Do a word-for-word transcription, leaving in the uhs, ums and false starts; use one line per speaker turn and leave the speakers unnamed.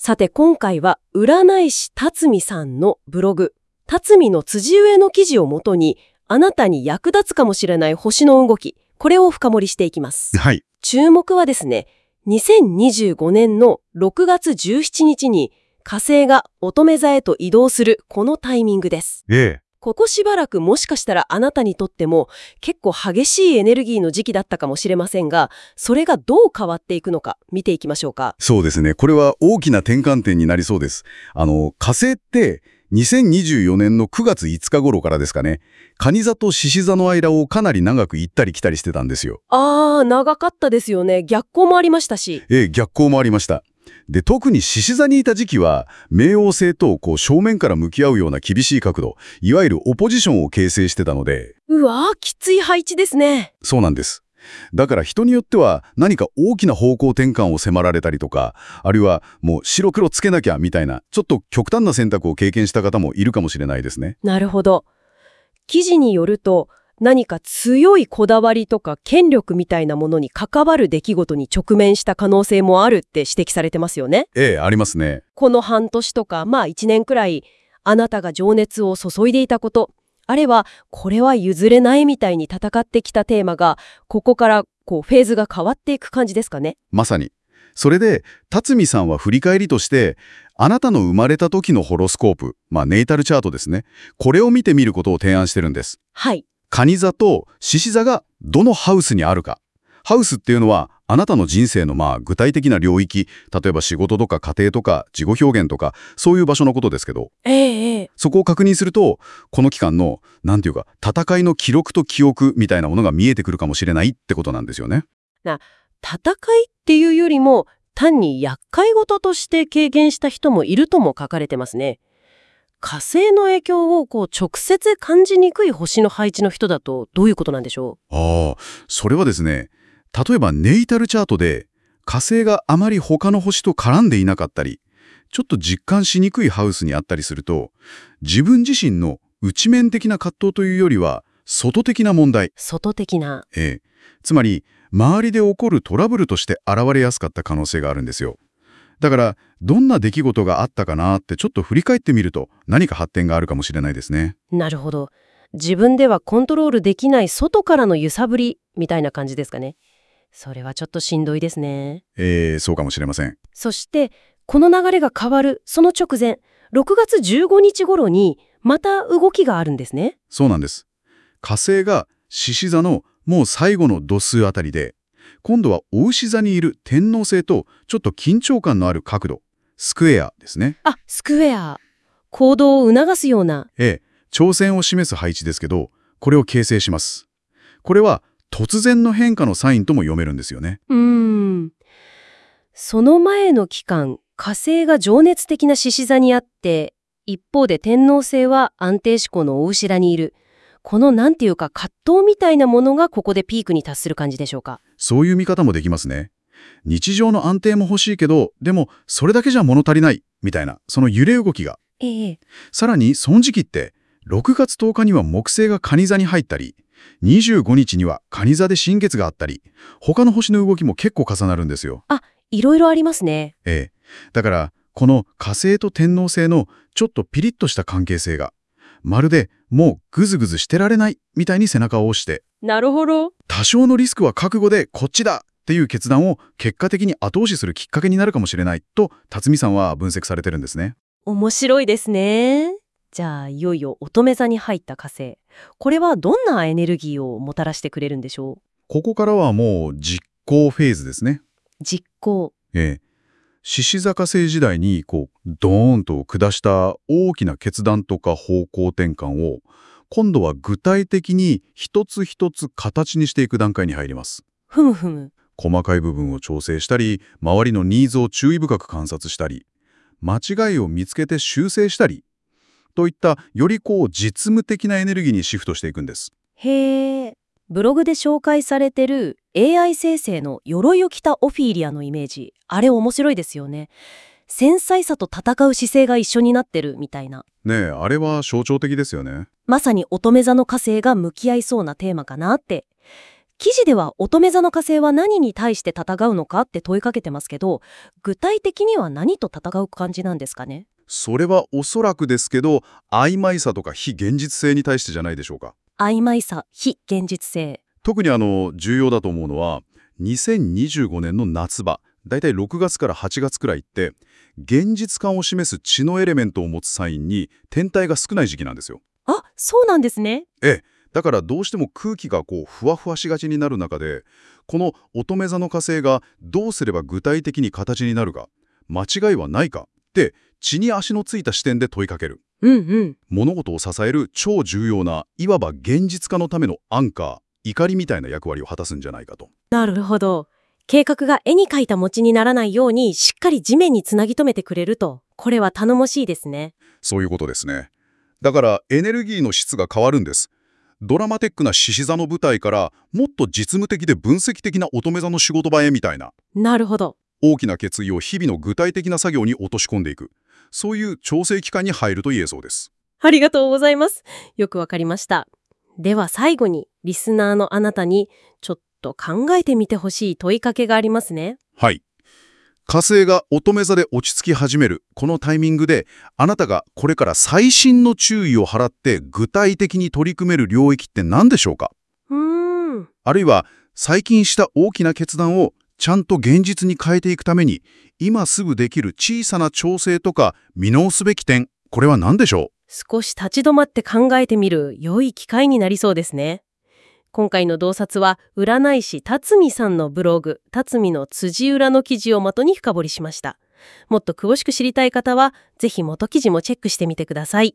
さて今回は占い師辰巳さんのブログ、辰巳の辻上の記事をもとに、あなたに役立つかもしれない星の動き、これを深掘りしていきます。
はい。
注目はですね、にせんにじゅうごねんのろくがつじゅうしちにちに火星が乙女座へと移動するこのタイミングです。
ええ。
ここしばらくもしかしたらあなたにとっても結構激しいエネルギーの時期だったかもしれませんが、それがどう変わっていくのか見ていきましょうか。
そうですね。これは大きな転換点になりそうです。あの、火星ってにせんにじゅうよねんのくがついつか頃からですかね、蟹座と獅子座の間をかなり長く行ったり来たりしてたんですよ。
あー、長かったですよね。逆行もありましたし。
ええ、逆行もありました。で、特に獅子座にいた時期は、冥王星とこう正面から向き合うような厳しい角度、いわゆるオポジションを形成してたので。
うわー、きつい配置ですね。
そうなんです。だから人によっては何か大きな方向転換を迫られたりとか、あるいはもう白黒つけなきゃみたいな、ちょっと極端な選択を経験した方もいるかもしれないですね。
なるほど。記事によると、何か強いこだわりとか権力みたいなものに関わる出来事に直面した可能性もあるって指摘されてますよね。
ええ、ありますね。
この半年とか、まあいちねんくらい、あなたが情熱を注いでいたこと、あるいはこれは譲れないみたいに戦ってきたテーマが、ここからこうフェーズが変わっていく感じですかね。
まさに。それで、辰巳さんは振り返りとして、あなたの生まれた時のホロスコープ、まあネイタルチャートですね。これを見てみることを提案してるんです。
はい。
蟹座と獅子座がどのハウスにあるか。ハウスっていうのは、あなたの人生のまあ具体的な領域、例えば仕事とか家庭とか自己表現とか、そういう場所のことですけど、
ええええ。そ
こを確認すると、この期間の、なんていうか、戦いの記録と記憶みたいなものが見えてくるかもしれないってことなんですよね。
な、戦いっていうよりも、単に厄介事として経験した人もいるとも書かれてますね。火星の影響をこう直接感じにくい星の配置の人だとどういうことなんでしょ
う？ああ、それはですね、例えばネイタルチャートで火星があまり他の星と絡んでいなかったり、ちょっと実感しにくいハウスにあったりすると、自分自身の内面的な葛藤というよりは外的な問題。
外的な。
ええ。つまり、周りで起こるトラブルとして現れやすかった可能性があるんですよ。だから、どんな出来事があったかなってちょっと振り返ってみると何か発展があるかもしれないですね。
なるほど。自分ではコントロールできない外からの揺さぶりみたいな感じですかね。それはちょっとしんどいですね。
ええ、そうかもしれません。
そして、この流れが変わるその直前、ろくがつじゅうごにち頃にまた動きがあるんですね。
そうなんです。火星が獅子座のもう最後の度数あたりで、今度は牡牛座にいる天王星とちょっと緊張感のある角度、スクエアですね。
あ、スクエア。行動を促すような。
ええ、挑戦を示す配置ですけど、これを形成します。これは突然の変化のサインとも読めるんですよね。
うーん。その前の期間、火星が情熱的な獅子座にあって、一方で天王星は安定志向の牡牛座にいる。このなんていうか葛藤みたいなものがここでピークに達する感じでしょうか。
そういう見方もできますね。日常の安定も欲しいけど、でもそれだけじゃ物足りないみたいな、その揺れ動きが。
ええ。
さらにその時期ってろくがつとおかには木星が蟹座に入ったり、にじゅうごにちには蟹座で新月があったり、他の星の動きも結構重なるんですよ。
あ、いろいろありますね。
ええ。だからこの火星と天王星のちょっとピリッとした関係性が、まるでもうグズグズしてられないみたいに背中を押して、
なるほど。
多少のリスクは覚悟でこっちだっていう決断を結果的に後押しするきっかけになるかもしれないと辰巳さんは分析されてるんですね。
面白いですね。じゃあいよいよ乙女座に入った火星。これはどんなエネルギーをもたらしてくれるんでしょう？
ここからはもう実行フェーズですね。
実行。
ええ。獅子座火星時代にこうドーンと下した大きな決断とか方向転換を今度は具体的に一つ一つ形にしていく段階に入ります。
ふむふむ。
細かい部分を調整したり、周りのニーズを注意深く観察したり、間違いを見つけて修正したりといったよりこう実務的なエネルギーにシフトしていくんです。
へえ。ブログで紹介されてる エーアイ 生成の鎧を着たオフィーリアのイメージ、あれ面白いですよね。繊細さと戦う姿勢が一緒になってるみたいな。
ねえ、あれは象徴的ですよね。
まさに乙女座の火星が向き合いそうなテーマかなって。 記事では乙女座の火星は何に対して戦うのかって問いかけてますけど、具体的には何と戦う感じなんですかね？
それはおそらくですけど、曖昧さとか非現実性に対してじゃないでしょうか。
曖昧さ、非現実性。
特にあの重要だと思うのは、にせんにじゅうごねんの夏場、だいたいろくがつからはちがつくらいって、現実感を示す血のエレメントを持つサインに天体が少ない時期なんですよ。
あ、そうなんですね。
ええ。だからどうしても空気がこうふわふわしがちになる中で、この乙女座の火星がどうすれば具体的に形になるか、間違いはないかって地に足のついた視点で問いかける。
うんうん。
物事を支える超重要ないわば現実化のためのアンカー、怒りみたいな役割を果たすんじゃないかと。
なるほど。計画が絵に描いた餅にならないようにしっかり地面につなぎ止めてくれると。これは頼もしいですね。
そういうことですね。だからエネルギーの質が変わるんです。ドラマテックな獅子座の舞台からもっと実務的で分析的な乙女座の仕事場へみたいな。
なるほど。
大きな決意を日々の具体的な作業に落とし込んでいく。そういう調整期間に入ると言えそうです。
ありがとうございます。よくわかりました。では最後にリスナーのあなたにちょっと考えてみてほしい問いかけがありますね。
はい。火星が乙女座で落ち着き始めるこのタイミングで、あなたがこれから細心の注意を払って具体的に取り組める領域って何でしょうか？
うーん。
あるいは最近した大きな決断をちゃんと現実に変えていくために、今すぐできる小さな調整とか見直すべき点、これは何でしょう？
少し立ち止まって考えてみる良い機会になりそうですね。今回の洞察は占い師辰巳さんのブログ辰巳の辻裏の記事を元に深掘りしました。もっと詳しく知りたい方はぜひ元記事もチェックしてみてください。